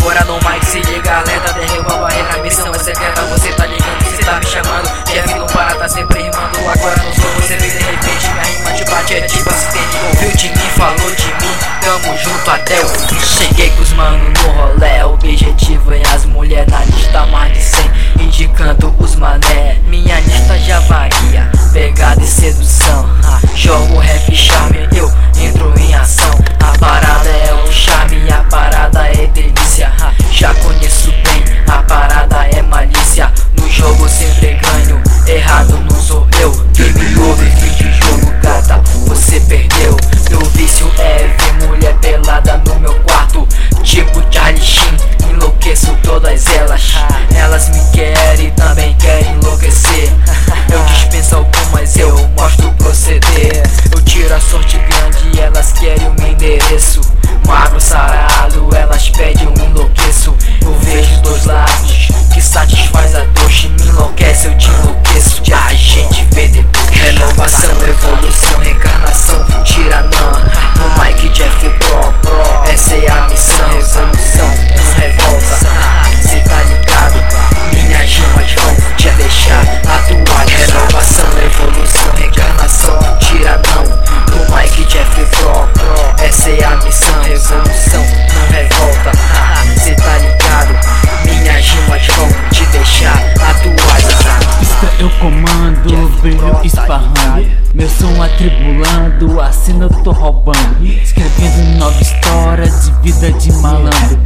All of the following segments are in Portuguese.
Agora no mic se liga, alerta, derruba a barreira. Missão é secreta, você tá ligando, você tá me chamando. Jeff não para, tá sempre rimando. Agora não sou você, vem de repente. Minha rima te bate, é tipo acidente. Ouviu de mim, falou de mim, tamo junto até o fim. Cheguei com os mano no rolê, o objetivo é as mulher na lista mais de 100, indicando os mané. Minha lista já varia, pegada e sedução. Jogo rap charme, eu entro em ação. A parada é o charme, a parada é delícia. Já conheço bem, a parada é malícia. No jogo sempre ganho, errado não sou eu. Quem me ouve, fim de jogo, gata, você perdeu. Meu vício é ver mulher pelada no meu quarto, tipo Charlie Sheen, enlouqueço todas elas. Elas me querem e também querem enlouquecer. Eu dispenso algumas, eu mostro o proceder. Eu tiro a sorte grande e elas querem o meu endereço. Magro, sarado, elas pedem um enlouqueço. Eu vejo dois lados que satisfaz a dor. Me enlouquece, eu te enlouqueço. A gente vê depois. Renovação, evolução, reencarnação, tira não. No mic Jeff Pro, essa é a missão. Revolução, não revolta, cê tá ligado. Minhas rimas vão te deixar atuar. Renovação, evolução, reencarnação, tira não. No mic Jeff Pro, essa é a missão. Revolução, não revolta, cê tá ligado. Minhas rimas vão te deixar atuar. Pista eu comando, brilho esparrando, meu som atribulando, assim eu tô roubando. Escrevendo nova história de vida de malandro.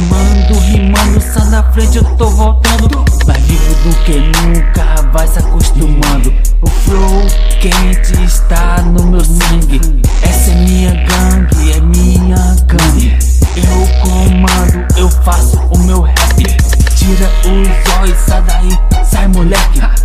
Rimando, só na frente eu tô voltando. Mais vivo do que nunca, vai se acostumando. O flow quente está no meu sangue. Essa é minha gangue, é minha gangue. Eu comando, eu faço o meu rap. Tira os olhos, sai daí, sai moleque.